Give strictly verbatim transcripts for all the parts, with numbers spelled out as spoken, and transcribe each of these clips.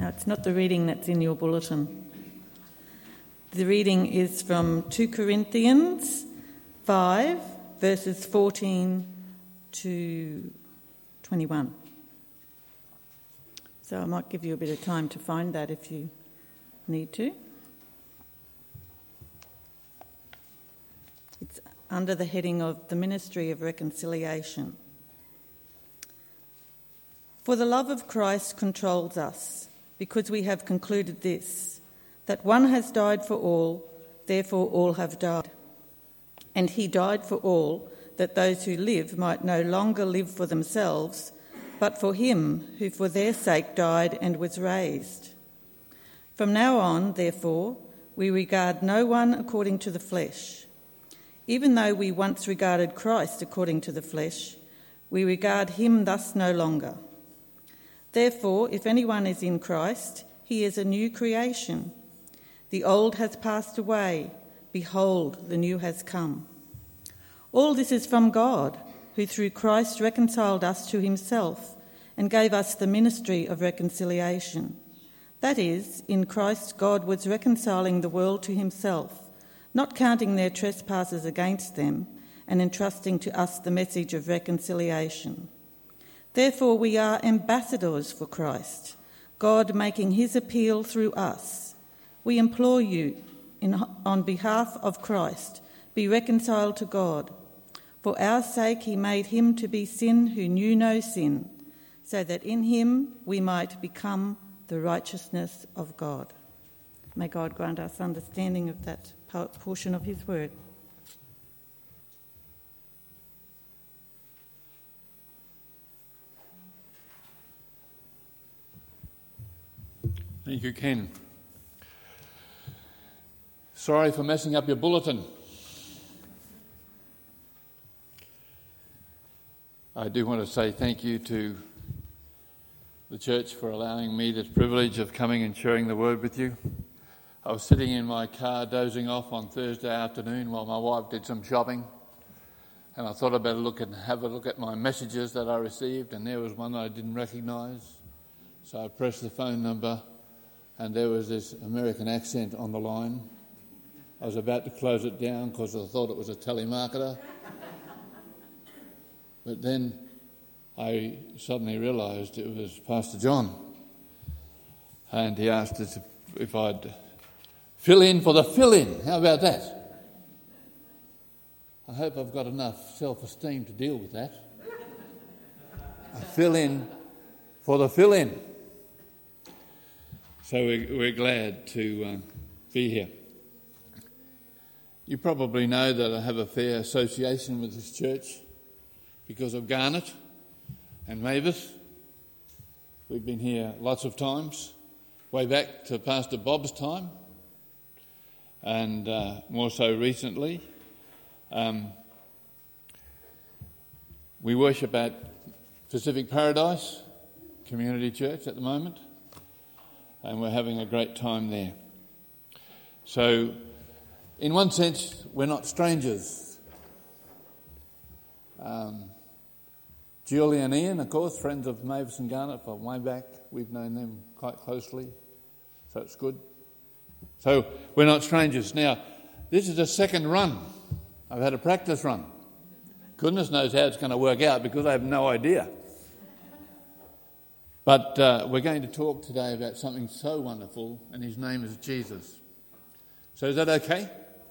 No, it's not the reading that's in your bulletin. The reading is from two Corinthians five, verses fourteen to twenty-one. So I might give you a bit of time to find that if you need to. It's under the heading of the Ministry of Reconciliation. For the love of Christ controls us, because we have concluded this, that one has died for all, therefore all have died. And he died for all, that those who live might no longer live for themselves, but for him who for their sake died and was raised. From now on, therefore, we regard no one according to the flesh. Even though we once regarded Christ according to the flesh, we regard him thus no longer. Therefore, if anyone is in Christ, he is a new creation. The old has passed away. Behold, the new has come. All this is from God, who through Christ reconciled us to himself and gave us the ministry of reconciliation. That is, in Christ God was reconciling the world to himself, not counting their trespasses against them, and entrusting to us the message of reconciliation. Therefore we are ambassadors for Christ, God making his appeal through us. We implore you, in, on behalf of Christ, be reconciled to God. For our sake he made him to be sin who knew no sin, so that in him we might become the righteousness of God. May God grant us understanding of that portion of his word. Thank you, Ken. Sorry for messing up your bulletin. I do want to say thank you to the church for allowing me this privilege of coming and sharing the word with you. I was sitting in my car dozing off on Thursday afternoon while my wife did some shopping, and I thought I'd better look and have a look at my messages that I received, and there was one that I didn't recognise. So I pressed the phone number, and there was this American accent on the line. I was about to close it down because I thought it was a telemarketer. But then I suddenly realised it was Pastor John. And he asked us if, if I'd fill in for the fill-in. How about that? I hope I've got enough self-esteem to deal with that. I fill in for the fill-in. So we're, we're glad to uh, be here. You probably know that I have a fair association with this church because of Garnet and Mavis. We've been here lots of times, way back to Pastor Bob's time, and uh, more so recently. Um, we worship at Pacific Paradise Community Church at the moment, and we're having a great time there. So, in one sense, we're not strangers. Um, Julie and Ian, of course, friends of Mavis and Garnet from way back. We've known them quite closely, so it's good. So, we're not strangers. Now, this is a second run. I've had a practice run. Goodness knows how it's going to work out because I have no idea. But uh, we're going to talk today about something so wonderful, and his name is Jesus. So is that okay?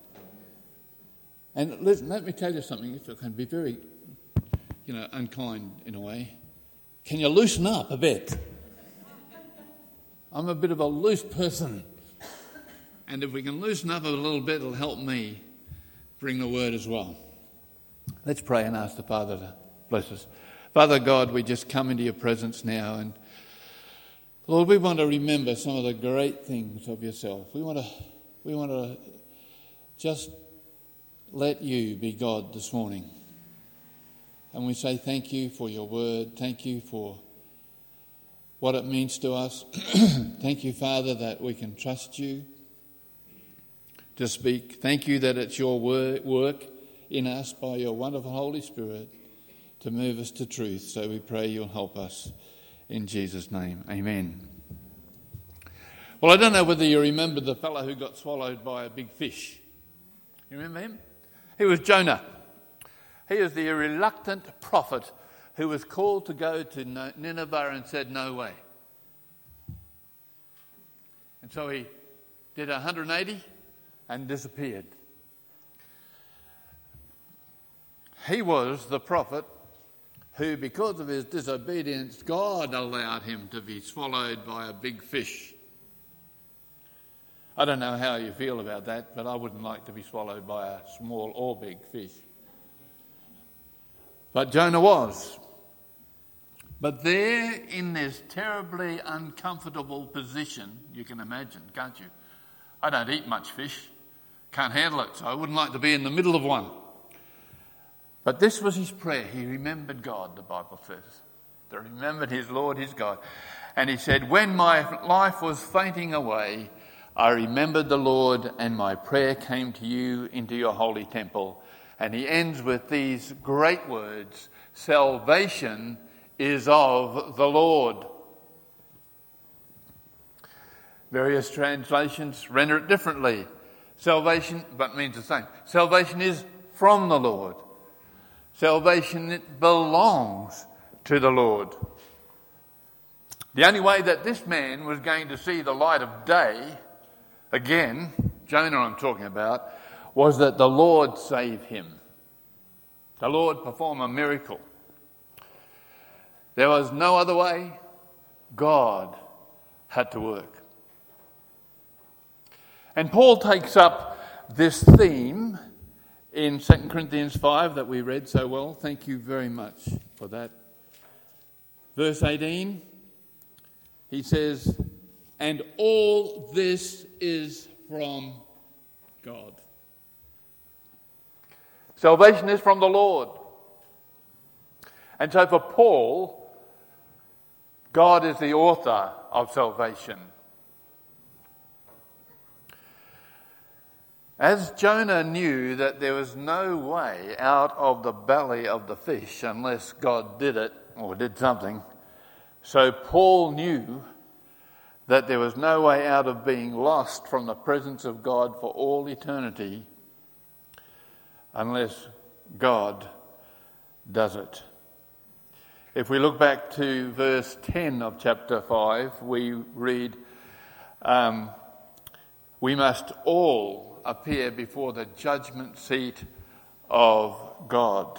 And listen, let me tell you something, if I can be very, you know, unkind in a way. Can you loosen up a bit? I'm a bit of a loose person. And if we can loosen up a little bit, it'll help me bring the word as well. Let's pray and ask the Father to bless us. Father God, we just come into your presence now, and Lord, we want to remember some of the great things of yourself. We want to, we want to just let you be God this morning. And we say thank you for your word. Thank you for what it means to us. Thank you, Father, that we can trust you to speak. Thank you that it's your work in us by your wonderful Holy Spirit to move us to truth. So we pray you'll help us in Jesus' name. Amen. Well, I don't know whether you remember the fellow who got swallowed by a big fish. You remember him? He was Jonah. He was the reluctant prophet who was called to go to Nineveh and said, no way. And so he did one hundred eighty and disappeared. He was the prophet who, because of his disobedience, God allowed him to be swallowed by a big fish. I don't know how you feel about that, but I wouldn't like to be swallowed by a small or big fish. But Jonah was. But there, in this terribly uncomfortable position, you can imagine, can't you? I don't eat much fish, can't handle it, so I wouldn't like to be in the middle of one. But this was his prayer. He remembered God, the Bible says. He remembered his Lord, his God. And he said, when my life was fainting away, I remembered the Lord, and my prayer came to you into your holy temple. And he ends with these great words, salvation is of the Lord. Various translations render it differently. Salvation, but means the same. Salvation is from the Lord. Salvation, it belongs to the Lord. The only way that this man was going to see the light of day, again, Jonah I'm talking about, was that the Lord save him. The Lord perform a miracle. There was no other way. God had to work. And Paul takes up this theme in Second Corinthians five that we read so well. Thank you very much for that. Verse eighteen, he says, and all this is from God. Salvation is from the Lord. And so for Paul, God is the author of salvation. As Jonah knew that there was no way out of the belly of the fish unless God did it or did something, so Paul knew that there was no way out of being lost from the presence of God for all eternity unless God does it. If we look back to verse ten of chapter five, we read, um, we must all appear before the judgment seat of God.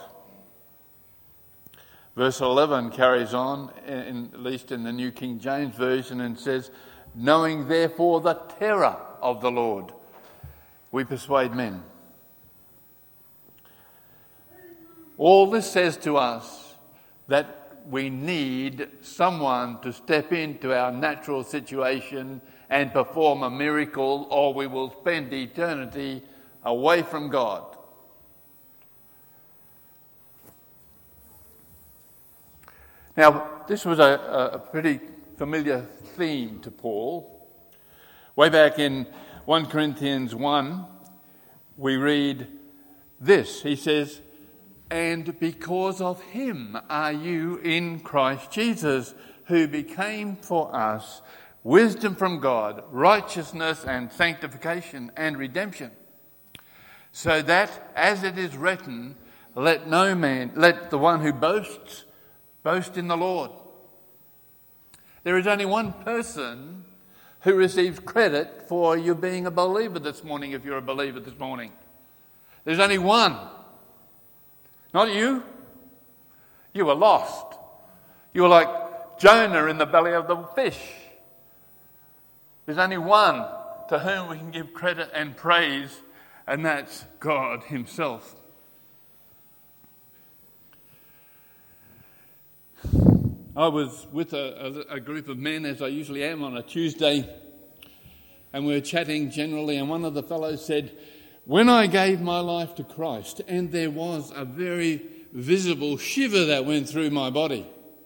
Verse eleven carries on, in, at least in the New King James Version, and says, knowing therefore the terror of the Lord, we persuade men. All this says to us that we need someone to step into our natural situation and perform a miracle, or we will spend eternity away from God. Now, this was a, a pretty familiar theme to Paul. Way back in First Corinthians one, we read this. He says, and because of him are you in Christ Jesus, who became for us wisdom from God, righteousness and sanctification and redemption. So that, as it is written, let no man, let the one who boasts, boast in the Lord. There is only one person who receives credit for you being a believer this morning, if you're a believer this morning. There's only one. Not you. You were lost. You were like Jonah in the belly of the fish. There's only one to whom we can give credit and praise, and that's God himself. I was with a, a, a group of men, as I usually am on a Tuesday, and we were chatting generally, and one of the fellows said, when I gave my life to Christ, and there was a very visible shiver that went through my body,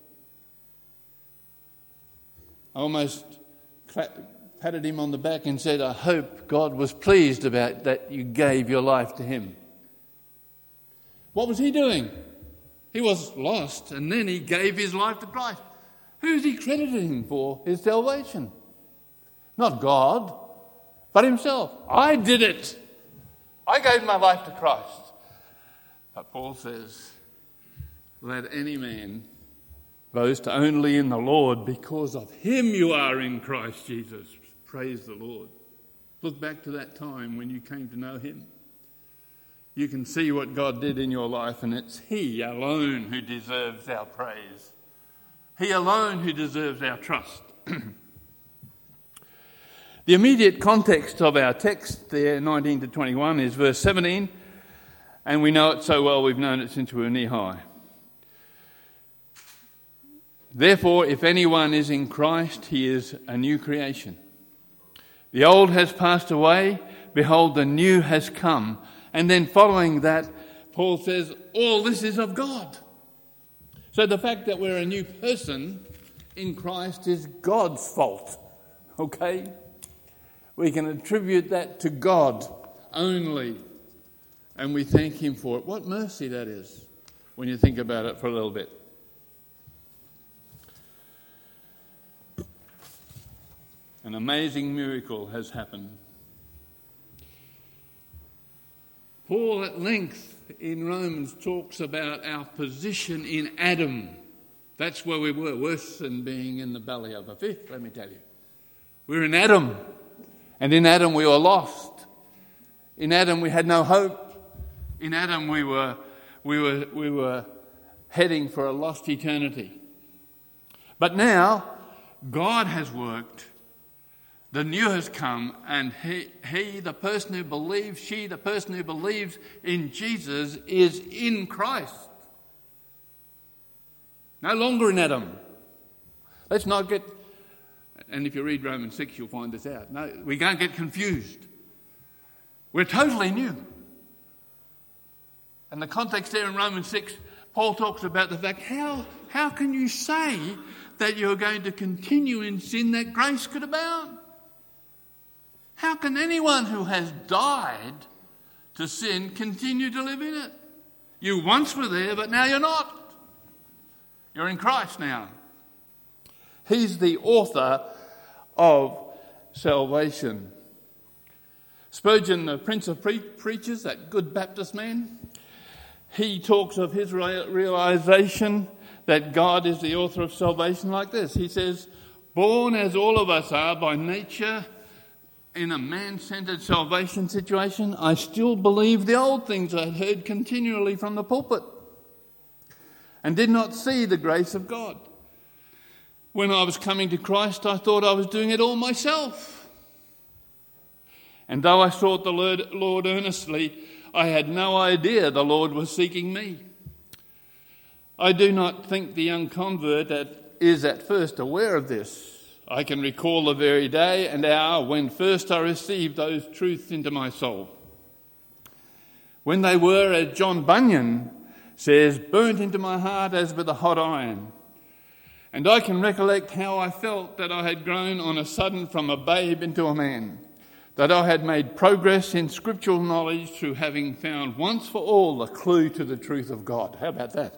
I almost patted him on the back and said, I hope God was pleased about that you gave your life to him. What was he doing? He was lost, and then he gave his life to Christ. Who's he crediting for his salvation? Not God, but himself. I did it. I gave my life to Christ. But Paul says, let any man boast only in the Lord, because of him you are in Christ Jesus. Praise the Lord. Look back to that time when you came to know him. You can see what God did in your life, and it's he alone who deserves our praise. He alone who deserves our trust. The immediate context of our text there, nineteen to twenty-one, is verse seventeen, and we know it so well we've known it since we were knee high. Therefore, if anyone is in Christ, he is a new creation. The old has passed away, behold, the new has come. And then following that, Paul says, all this is of God. So the fact that we're a new person in Christ is God's fault, okay? We can attribute that to God only, and we thank him for it. What mercy that is when you think about it for a little bit. An amazing miracle has happened. Paul at length in Romans talks about our position in Adam. That's where we were, worse than being in the belly of a fish, let me tell you. We're in Adam, and in Adam we were lost. In Adam we had no hope. In Adam we were, we were, we were heading for a lost eternity. But now God has worked. The new has come, and he, he, the person who believes, she, the person who believes in Jesus, is in Christ. No longer in Adam. Let's not get, and if you read Romans six, you'll find this out. No, we can't get confused. We're totally new. And the context there in Romans six, Paul talks about the fact, how, how can you say that you're going to continue in sin that grace could abound? How can anyone who has died to sin continue to live in it? You once were there, but now you're not. You're in Christ now. He's the author of salvation. Spurgeon, the Prince of Pre- Preachers, that good Baptist man, he talks of his re- realization that God is the author of salvation like this. He says, born as all of us are by nature, in a man-centered salvation situation, I still believe the old things I'd heard continually from the pulpit and did not see the grace of God. When I was coming to Christ, I thought I was doing it all myself. And though I sought the Lord, Lord earnestly, I had no idea the Lord was seeking me. I do not think the young convert that is at first aware of this. I can recall the very day and hour when first I received those truths into my soul. When they were, as John Bunyan says, burnt into my heart as with a hot iron. And I can recollect how I felt that I had grown on a sudden from a babe into a man, that I had made progress in scriptural knowledge through having found once for all the clue to the truth of God. How about that?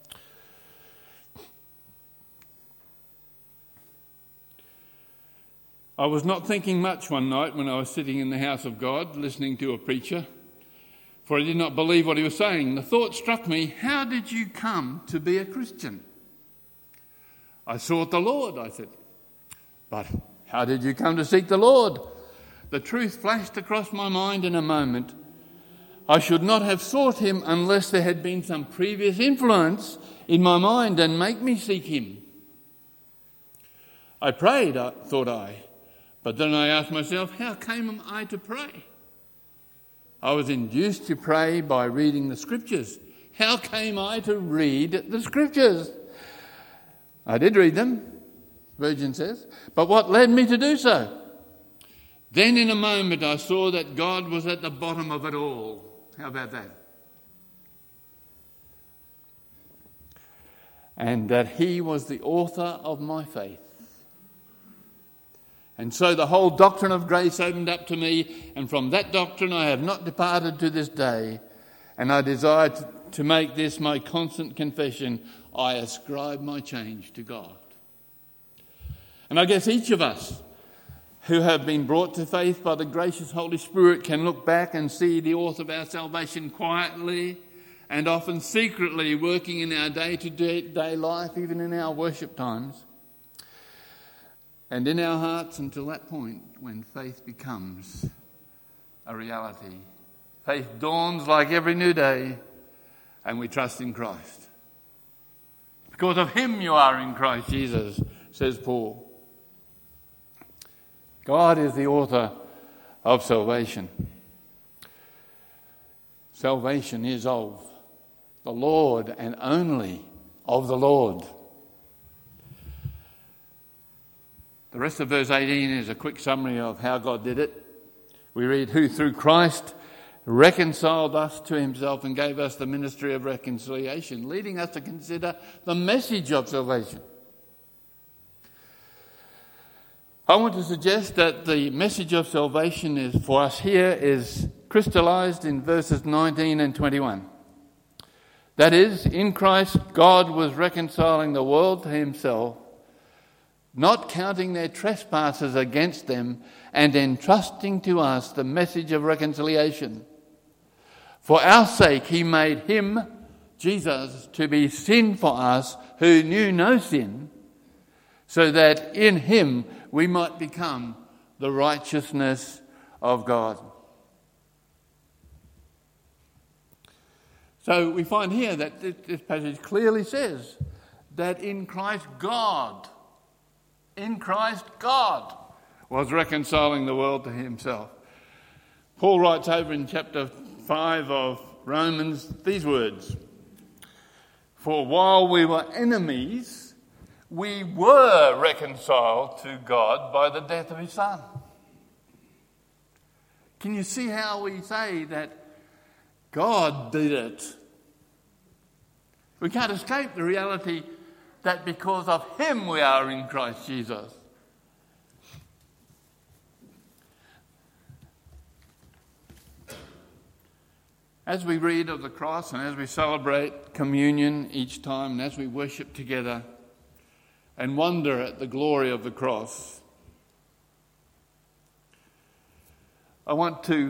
I was not thinking much one night when I was sitting in the house of God listening to a preacher, for I did not believe what he was saying. The thought struck me, how did you come to be a Christian? I sought the Lord, I said. But how did you come to seek the Lord? The truth flashed across my mind in a moment. I should not have sought him unless there had been some previous influence in my mind and make me seek him. I prayed, thought I. But then I asked myself, how came I to pray? I was induced to pray by reading the scriptures. How came I to read the scriptures? I did read them, Spurgeon says, but what led me to do so? Then in a moment I saw that God was at the bottom of it all. How about that? And that he was the author of my faith. And so the whole doctrine of grace opened up to me, and from that doctrine I have not departed to this day, and I desire to, to make this my constant confession. I ascribe my change to God. And I guess each of us who have been brought to faith by the gracious Holy Spirit can look back and see the author of our salvation quietly and often secretly working in our day-to-day life, even in our worship times, and in our hearts until that point when faith becomes a reality. Faith dawns like every new day, and we trust in Christ. Because of him you are in Christ Jesus, says Paul. God is the author of salvation. Salvation is of the Lord and only of the Lord. The rest of verse eighteen is a quick summary of how God did it. We read, who through Christ reconciled us to himself and gave us the ministry of reconciliation, leading us to consider the message of salvation. I want to suggest that the message of salvation is for us here is crystallized in verses nineteen and twenty-one. That is, in Christ, God was reconciling the world to himself, not counting their trespasses against them, and entrusting to us the message of reconciliation. For our sake he made him, Jesus, to be sin for us who knew no sin, so that in him we might become the righteousness of God. So we find here that this passage clearly says that in Christ God, in Christ God was reconciling the world to himself. Paul writes over in chapter five of Romans these words, for while we were enemies, we were reconciled to God by the death of his Son. Can you see how we say that God did it? We can't escape the reality that because of him we are in Christ Jesus. As we read of the cross and as we celebrate communion each time and as we worship together and wonder at the glory of the cross, I want to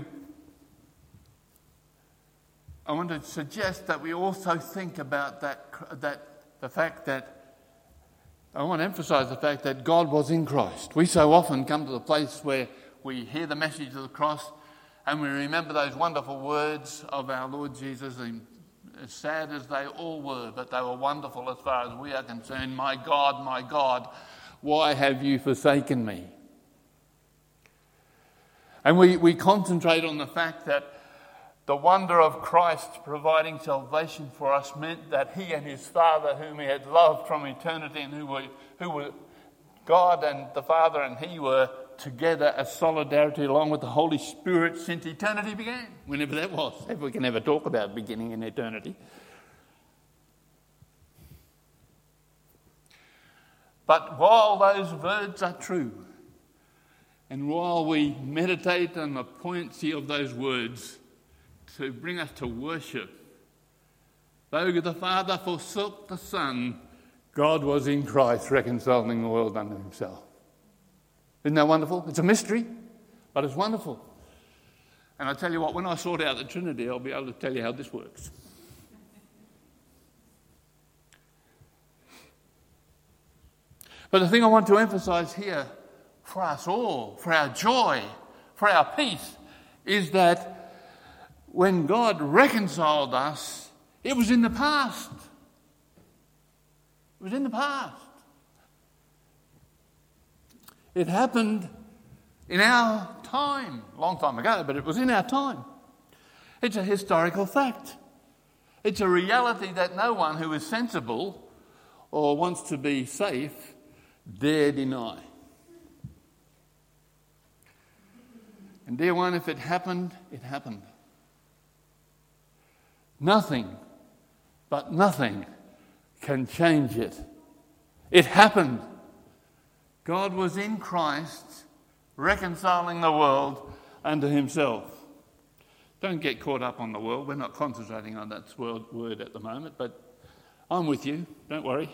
I want to suggest that we also think about that that the fact that I want to emphasize the fact that God was in Christ. We so often come to the place where we hear the message of the cross and we remember those wonderful words of our Lord Jesus, and as sad as they all were, but they were wonderful as far as we are concerned. My God, my God, why have you forsaken me? And we, we concentrate on the fact that the wonder of Christ providing salvation for us meant that he and his Father, whom he had loved from eternity and who were, who were God and the Father and he were together as solidarity along with the Holy Spirit since eternity began, whenever that was, if we can ever talk about beginning in eternity. But while those words are true, and while we meditate on the poignancy of those words to bring us to worship, though the Father forsook the Son, God was in Christ reconciling the world unto himself. Isn't that wonderful? It's a mystery, but it's wonderful. And I tell you what, when I sort out the Trinity, I'll be able to tell you how this works. But the thing I want to emphasize here for us all, for our joy, for our peace, is that when God reconciled us, it was in the past. It was in the past. It happened in our time, a long time ago, but it was in our time. It's a historical fact. It's a reality that no one who is sensible or wants to be safe dare deny. And dear one, if it happened, it happened. Nothing, but nothing can change it. It happened. God was in Christ, reconciling the world unto himself. Don't get caught up on the world. We're not concentrating on that word at the moment, but I'm with you. Don't worry.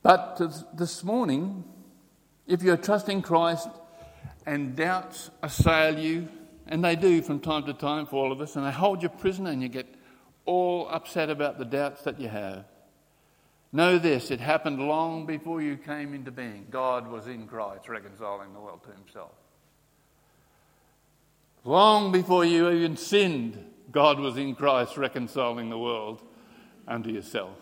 But this morning, if you're trusting Christ and doubts assail you, and they do from time to time for all of us, and they hold you prisoner and you get all upset about the doubts that you have, know this, it happened long before you came into being. God was in Christ reconciling the world to himself. Long before you even sinned, God was in Christ reconciling the world unto yourself.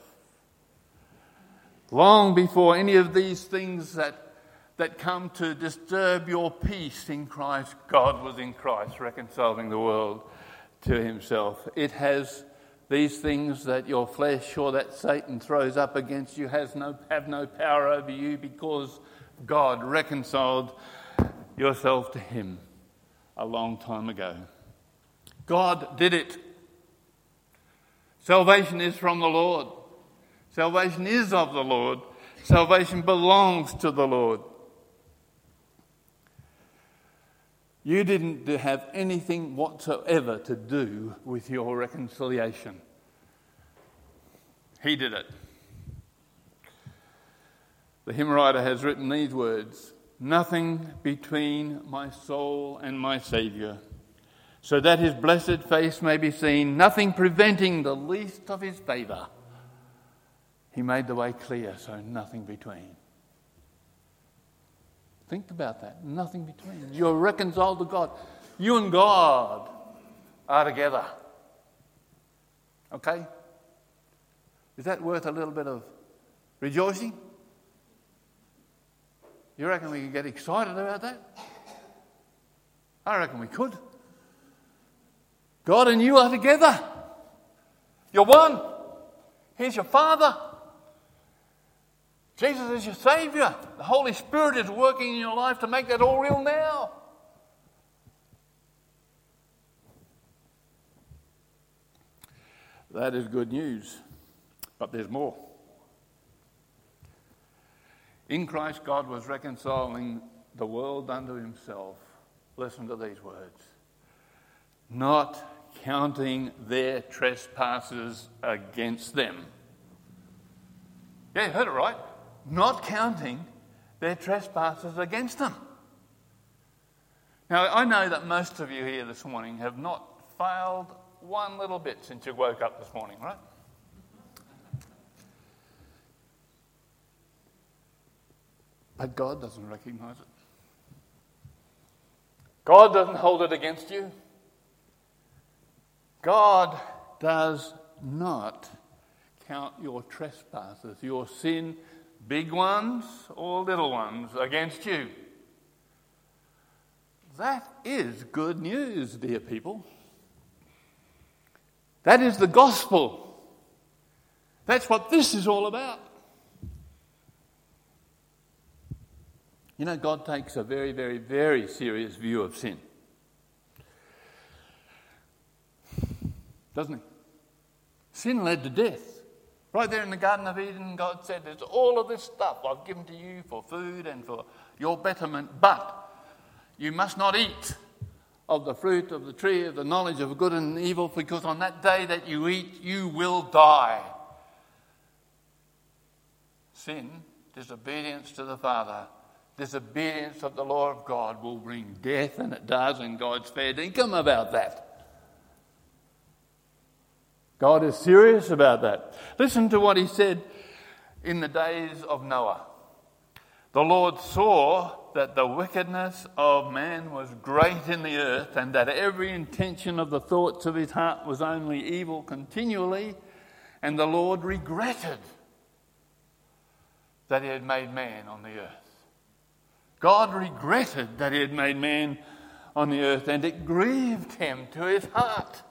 Long before any of these things that, that come to disturb your peace in Christ, God was in Christ reconciling the world to himself. It has these things that your flesh or that Satan throws up against you has no have no power over you, because God reconciled yourself to him a long time ago. God did it. Salvation is from the Lord. Salvation is of the Lord. Salvation belongs to the Lord. You didn't have anything whatsoever to do with your reconciliation. He did it. The hymn writer has written these words: "Nothing between my soul and my Saviour, so that his blessed face may be seen, nothing preventing the least of his favour. He made the way clear, so nothing between." Think about that. Nothing between. You're reconciled to God. You and God are together. Okay? Is that worth a little bit of rejoicing? You reckon we can get excited about that? I reckon we could. God and you are together. You're one. He's your Father. Jesus is your Saviour. The Holy Spirit is working in your life to make that all real now. That is good news. But there's more. In Christ, God was reconciling the world unto himself. Listen to these words. Not counting their trespasses against them. Yeah, you heard it right. Not counting their trespasses against them. Now, I know that most of you here this morning have not failed one little bit since you woke up this morning, right? But God doesn't recognise it. God doesn't hold it against you. God does not count your trespasses, your sin, big ones or little ones, against you. That is good news, dear people. That is the gospel. That's what this is all about. You know, God takes a very, very, very serious view of sin. Doesn't he? Sin led to death. Right there in the Garden of Eden, God said, there's all of this stuff I've given to you for food and for your betterment, but you must not eat of the fruit of the tree of the knowledge of good and evil, because on that day that you eat, you will die. Sin, disobedience to the Father, disobedience of the law of God will bring death, and it does, and God's fair dinkum about that. God is serious about that. Listen to what he said in the days of Noah. The Lord saw that the wickedness of man was great in the earth, and that every intention of the thoughts of his heart was only evil continually, and the Lord regretted that he had made man on the earth. God regretted that he had made man on the earth, and it grieved him to his heart.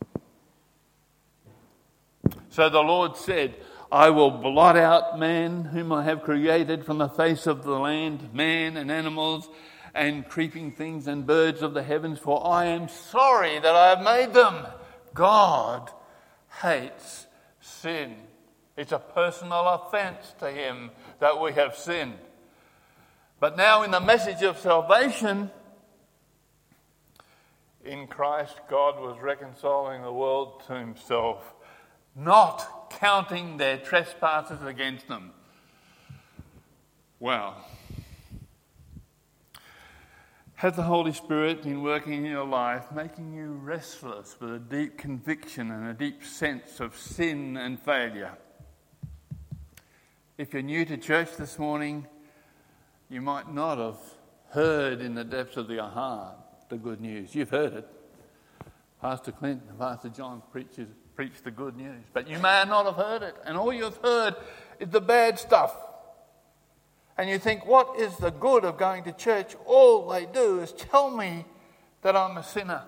So the Lord said, I will blot out man whom I have created from the face of the land, man and animals and creeping things and birds of the heavens, for I am sorry that I have made them. God hates sin. It's a personal offence to him that we have sinned. But now in the message of salvation, in Christ, God was reconciling the world to himself, not counting their trespasses against them. Wow. Has the Holy Spirit been working in your life, making you restless with a deep conviction and a deep sense of sin and failure? If you're new to church this morning, you might not have heard in the depths of your heart the good news. You've heard it. Pastor Clint and Pastor John preaches, preach the good news. But you may not have heard it. And all you've heard is the bad stuff. And you think, what is the good of going to church? All they do is tell me that I'm a sinner.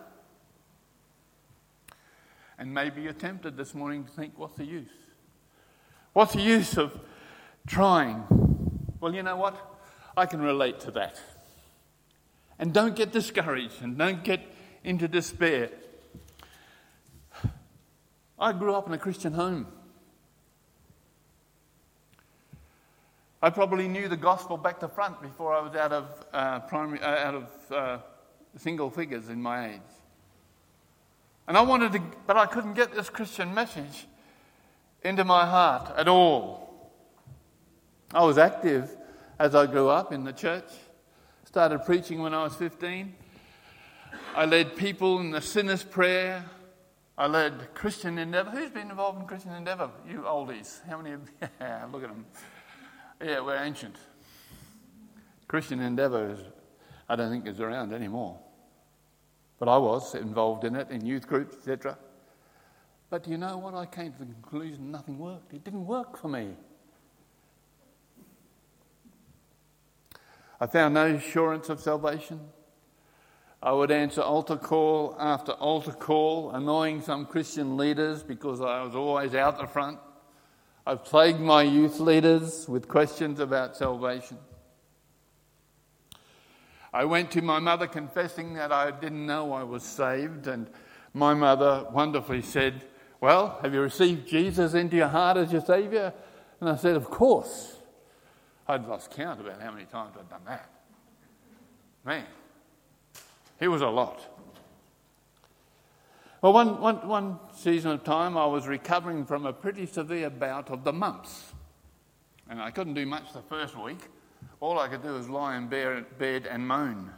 And maybe you're tempted this morning to think, what's the use? What's the use of trying? Well, you know what? I can relate to that. And don't get discouraged and don't get into despair. I grew up in a Christian home. I probably knew the gospel back to front before I was out of uh, primary, uh, out of uh, single figures in my age. And I wanted to, but I couldn't get this Christian message into my heart at all. I was active as I grew up in the church. Started preaching when I was fifteen. I led people in the sinner's prayer. I led Christian Endeavour. Who's been involved in Christian Endeavour? You oldies. How many of you? Yeah, look at them. Yeah, we're ancient. Christian Endeavour, is, I don't think, is around anymore. But I was involved in it, in youth groups, et cetera. But do you know what? I came to the conclusion nothing worked. It didn't work for me. I found no assurance of salvation. I would answer altar call after altar call, annoying some Christian leaders because I was always out the front. I plagued my youth leaders with questions about salvation. I went to my mother confessing that I didn't know I was saved, and my mother wonderfully said, well, have you received Jesus into your heart as your Saviour? And I said, of course. I'd lost count about how many times I'd done that. Man, it was a lot. Well, one, one, one season of time I was recovering from a pretty severe bout of the mumps. And I couldn't do much the first week. All I could do was lie in bed and moan.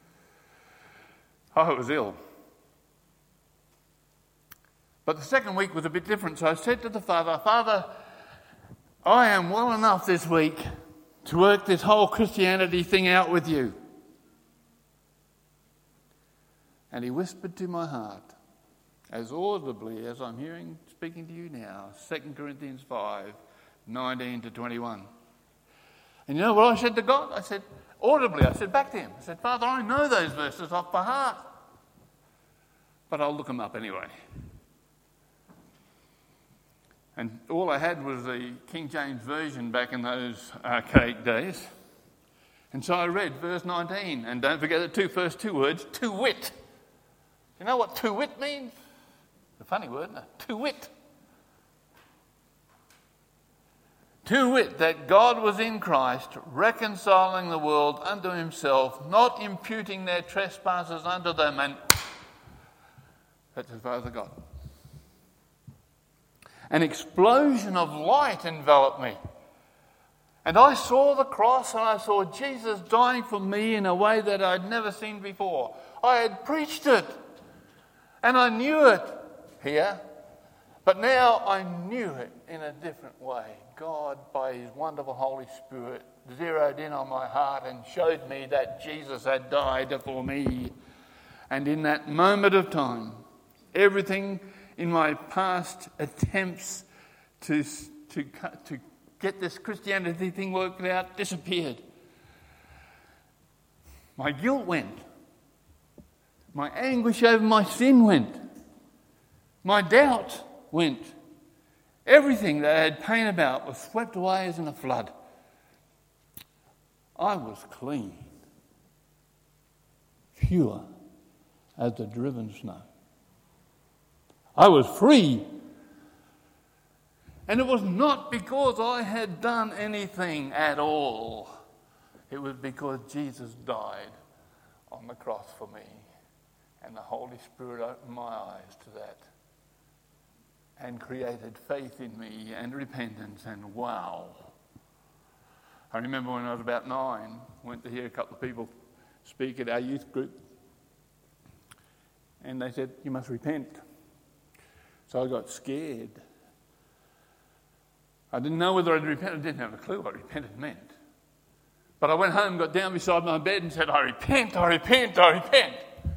I was ill. But the second week was a bit different. So I said to the Father, Father, I am well enough this week to work this whole Christianity thing out with you. And he whispered to my heart, as audibly as I'm hearing, speaking to you now, Second Corinthians five, nineteen to twenty-one. And you know what I said to God? I said, audibly, I said back to him, I said, Father, I know those verses off by heart, but I'll look them up anyway. And all I had was the King James Version back in those archaic days. And so I read verse nineteen, and don't forget the two first two words, to wit. You know what to wit means? It's a funny word, isn't it? To wit. To wit, that God was in Christ, reconciling the world unto himself, not imputing their trespasses unto them, and that's as far as I got. An explosion of light enveloped me. And I saw the cross and I saw Jesus dying for me in a way that I'd never seen before. I had preached it and I knew it here, but now I knew it in a different way. God, by his wonderful Holy Spirit, zeroed in on my heart and showed me that Jesus had died for me. And in that moment of time, everything in my past attempts to, to, to get this Christianity thing worked out disappeared. My guilt went. My anguish over my sin went. My doubt went. Everything that I had pain about was swept away as in a flood. I was clean, pure as the driven snow. I was free. And it was not because I had done anything at all. It was because Jesus died on the cross for me. And the Holy Spirit opened my eyes to that and created faith in me and repentance. And wow, I remember when I was about nine, went to hear a couple of people speak at our youth group, and they said, you must repent. So I got scared. I didn't know whether I'd repent. I didn't have a clue what repented meant. But I went home, got down beside my bed and said, I repent, I repent, I repent.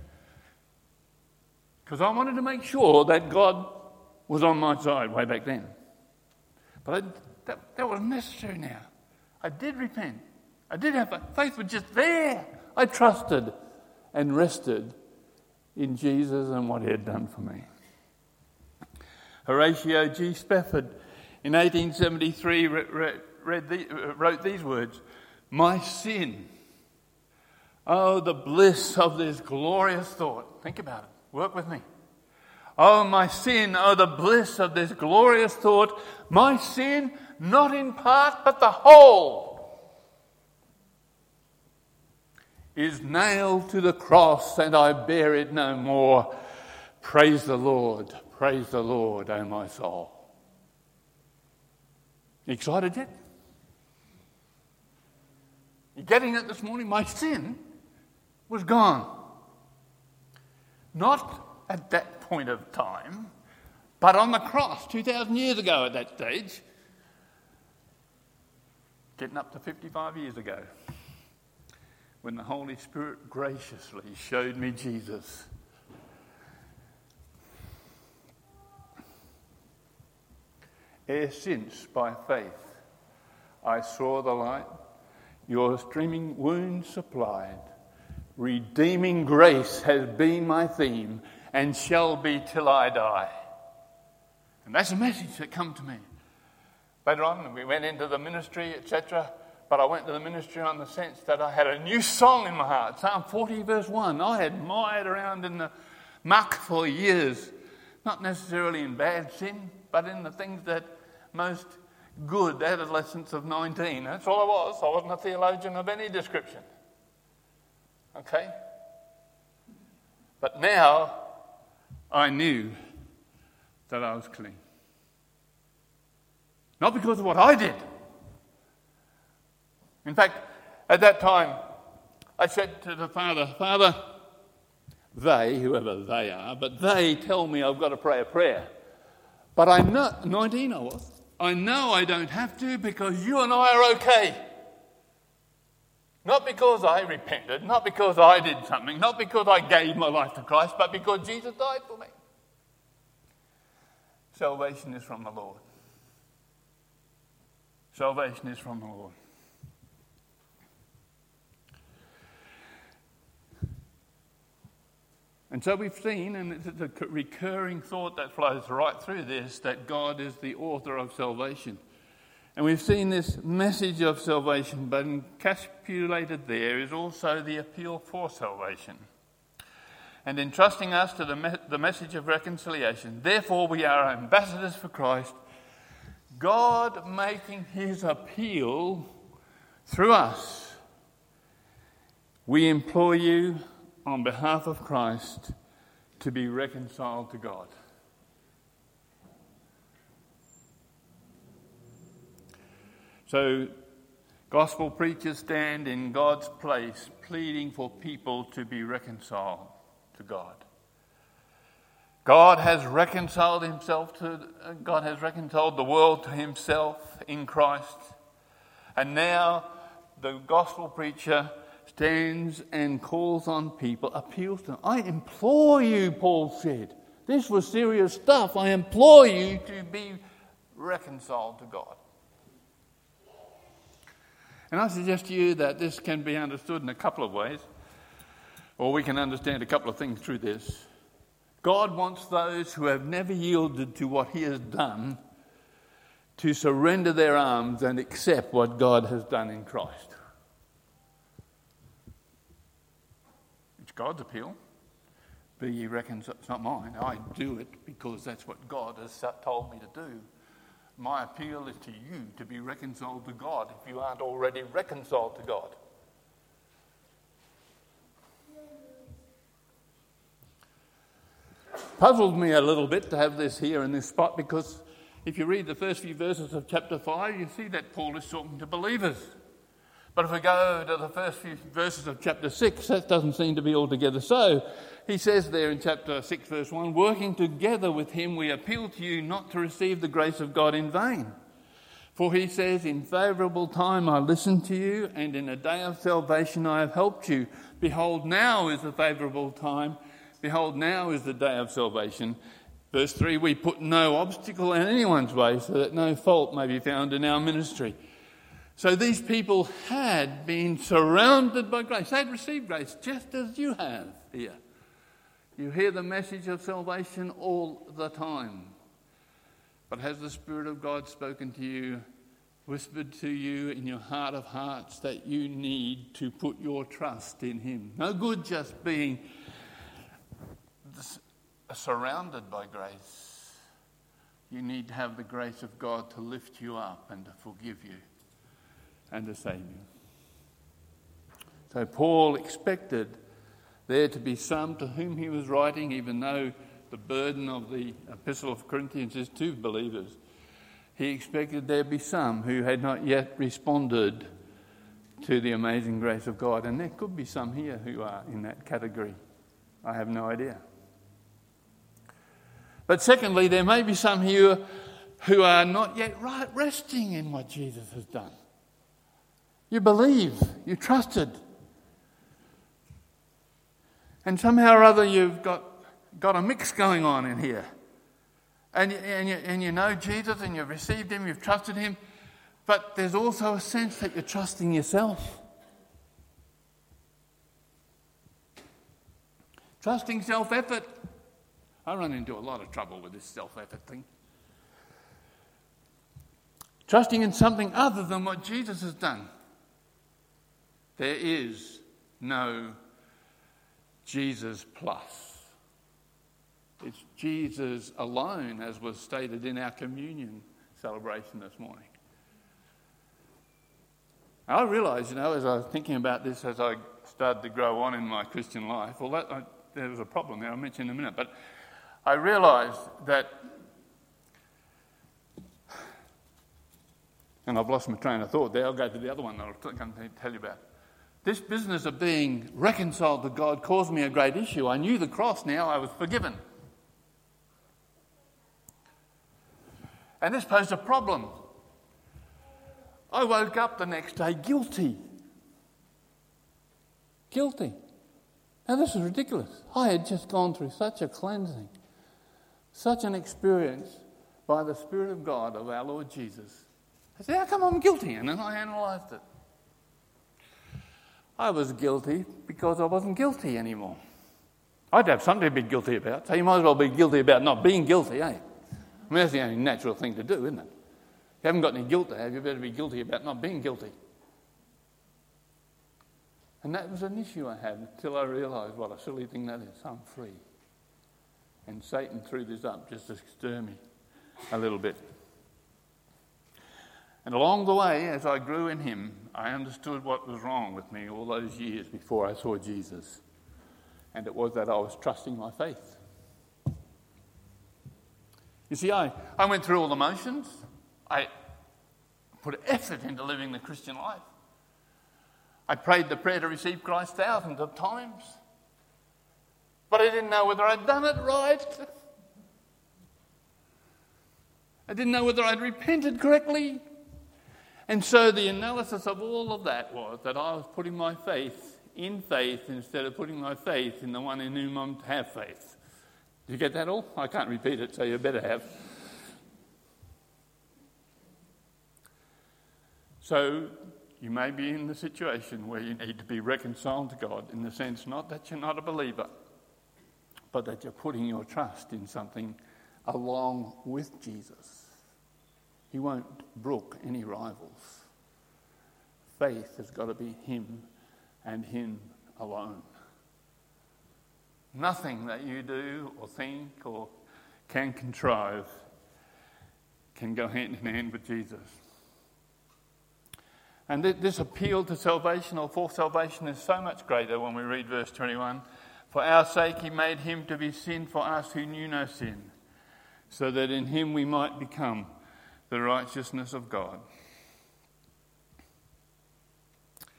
Because I wanted to make sure that God was on my side way back then. But I, that, that wasn't necessary now. I did repent. I did have faith, was just there. I trusted and rested in Jesus and what he had done for me. Horatio G. Spafford in eighteen seventy-three read, read the, wrote these words, my sin, oh, the bliss of this glorious thought. Think about it. Work with me. Oh, my sin, oh, the bliss of this glorious thought. My sin, not in part, but the whole, is nailed to the cross, and I bear it no more. Praise the Lord, praise the Lord, O my soul. You excited yet? You getting it this morning? My sin was gone. Not at that point of time, but on the cross, two thousand years ago at that stage, getting up to fifty-five years ago, when the Holy Spirit graciously showed me Jesus. Ere since, by faith, I saw the light, your streaming wounds supplied, redeeming grace has been my theme, and shall be till I die. And that's a message that come to me. Later on, we went into the ministry, et cetera, but I went to the ministry on the sense that I had a new song in my heart. Psalm forty, verse one. I had mired around in the muck for years, not necessarily in bad sin, but in the things that most good adolescents of nineteen. That's all I was. I wasn't a theologian of any description. Okay? But now I knew that I was clean. Not because of what I did. In fact, at that time, I said to the Father, Father, they, whoever they are, but they tell me I've got to pray a prayer. But I know, nineteen I was, I know I don't have to because you and I are okay. Not because I repented, not because I did something, not because I gave my life to Christ, but because Jesus died for me. Salvation is from the Lord. Salvation is from the Lord. And so we've seen, and it's a recurring thought that flows right through this, that God is the author of salvation. And we've seen this message of salvation, but encapsulated there is also the appeal for salvation. And entrusting us to the, me- the message of reconciliation, therefore we are ambassadors for Christ, God making his appeal through us. We implore you, on behalf of Christ, to be reconciled to God. So, gospel preachers stand in God's place, pleading for people to be reconciled to God. God has reconciled himself to, God has reconciled the world to himself in Christ. And now the gospel preacher stands and calls on people, appeals to them. I implore you, Paul said. This was serious stuff. I implore you to be reconciled to God. And I suggest to you that this can be understood in a couple of ways, or we can understand a couple of things through this. God wants those who have never yielded to what he has done to surrender their arms and accept what God has done in Christ. It's God's appeal. Be ye reconciled. It's not mine. I do it because that's what God has told me to do. My appeal is to you to be reconciled to God if you aren't already reconciled to God. Puzzled me a little bit to have this here in this spot, because if you read the first few verses of chapter five, you see that Paul is talking to believers. But if we go to the first few verses of chapter six, that doesn't seem to be altogether so. He says there in chapter six, verse one, working together with him, we appeal to you not to receive the grace of God in vain. For he says, in favourable time I listened to you, and in a day of salvation I have helped you. Behold, now is the favourable time. Behold, now is the day of salvation. Verse three, we put no obstacle in anyone's way so that no fault may be found in our ministry. So these people had been surrounded by grace. They'd received grace just as you have here. You hear the message of salvation all the time. But has the Spirit of God spoken to you, whispered to you in your heart of hearts that you need to put your trust in him? No good just being surrounded by grace. You need to have the grace of God to lift you up and to forgive you and to save you. So Paul expected there to be some to whom he was writing, even though the burden of the Epistle of Corinthians is to believers. He expected there be some who had not yet responded to the amazing grace of God. And there could be some here who are in that category. I have no idea. But secondly, there may be some here who are not yet right resting in what Jesus has done. You believe, you trusted. And somehow or other you've got, got a mix going on in here. And, and, you, and you know Jesus and you've received him, you've trusted him. But there's also a sense that you're trusting yourself. Trusting self-effort. I run into a lot of trouble with this self-effort thing. Trusting in something other than what Jesus has done. There is no Jesus plus. It's Jesus alone, as was stated in our communion celebration this morning. I realised, you know, as I was thinking about this, as I started to grow on in my Christian life, well, that, I, there was a problem there, I'll mention in a minute, but I realised that, and I've lost my train of thought there, I'll go to the other one that I'll come to tell you about. This business of being reconciled to God caused me a great issue. I knew the cross now, I was forgiven. And this posed a problem. I woke up the next day guilty. Guilty. Now this is ridiculous. I had just gone through such a cleansing, such an experience by the Spirit of God of our Lord Jesus. I said, how come I'm guilty? And then I analysed it. I was guilty because I wasn't guilty anymore. I'd have something to be guilty about, so you might as well be guilty about not being guilty, eh? I mean, that's the only natural thing to do, isn't it? If you haven't got any guilt to have, you better be guilty about not being guilty. And that was an issue I had until I realised what a silly thing that is. I'm free. And Satan threw this up just to stir me a little bit. And along the way, as I grew in him, I understood what was wrong with me all those years before I saw Jesus. And it was that I was trusting my faith. You see, I, I went through all the motions. I put effort into living the Christian life. I prayed the prayer to receive Christ thousands of times. But I didn't know whether I'd done it right. I didn't know whether I'd repented correctly. And so the analysis of all of that was that I was putting my faith in faith instead of putting my faith in the one in whom I'm to have faith. Did you get that all? I can't repeat it, so you better have. So you may be in the situation where you need to be reconciled to God, in the sense not that you're not a believer, but that you're putting your trust in something along with Jesus. He won't brook any rivals. Faith has got to be him and him alone. Nothing that you do or think or can contrive can go hand in hand with Jesus. And this appeal to salvation or for salvation is so much greater when we read verse twenty-one. For our sake he made him to be sin for us who knew no sin, so that in him we might become the righteousness of God.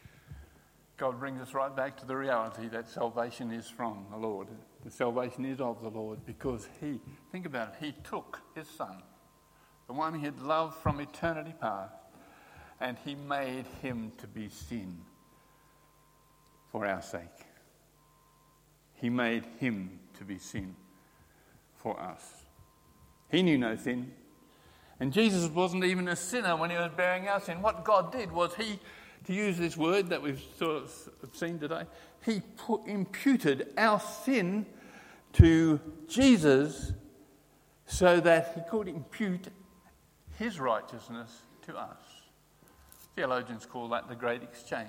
God brings us right back to the reality that salvation is from the Lord. The salvation is of the Lord because he, think about it, he took his son, the one he had loved from eternity past, and he made him to be sin for our sake. He made him to be sin for us. He knew no sin. And Jesus wasn't even a sinner when he was bearing our sin. What God did was he, to use this word that we've sort of seen today, he put, imputed our sin to Jesus so that he could impute his righteousness to us. Theologians call that the great exchange.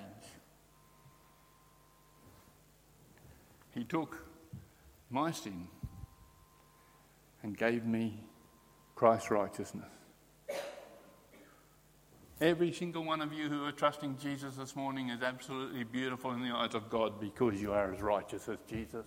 He took my sin and gave me Christ's righteousness. Every single one of you who are trusting Jesus this morning is absolutely beautiful in the eyes of God because you are as righteous as Jesus.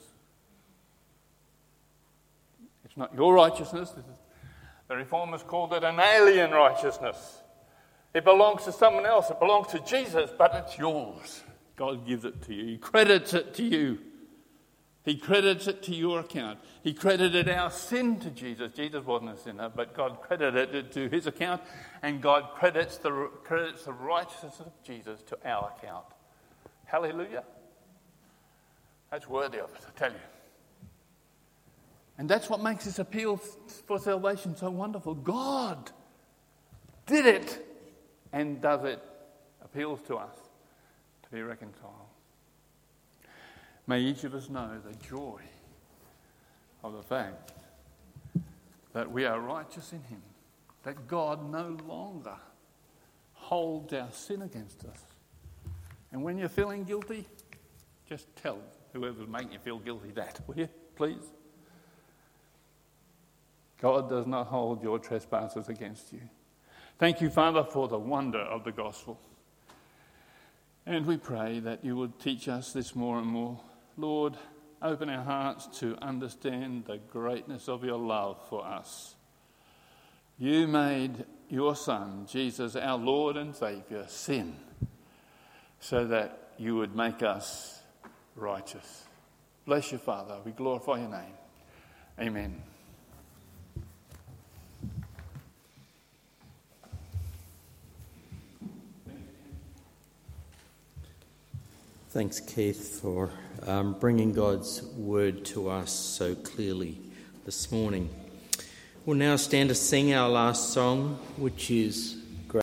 It's not your righteousness. The Reformers called it an alien righteousness. It belongs to someone else. It belongs to Jesus, but it's yours. God gives it to you. He credits it to you. He credits it to your account. He credited our sin to Jesus. Jesus wasn't a sinner, but God credited it to his account, and God credits the, credits the righteousness of Jesus to our account. Hallelujah. That's worthy of it, I tell you. And that's what makes this appeal for salvation so wonderful. God did it and does it, appeals to us to be reconciled. May each of us know the joy of the fact that we are righteous in him, that God no longer holds our sin against us. And when you're feeling guilty, just tell whoever's making you feel guilty that, will you, please? God does not hold your trespasses against you. Thank you, Father, for the wonder of the gospel. And we pray that you would teach us this more and more. Lord, open our hearts to understand the greatness of your love for us. You made your Son, Jesus, our Lord and Saviour, sin so that you would make us righteous. Bless you, Father. We glorify your name. Amen. Thanks, Keith, for um, bringing God's word to us so clearly this morning. We'll now stand to sing our last song, which is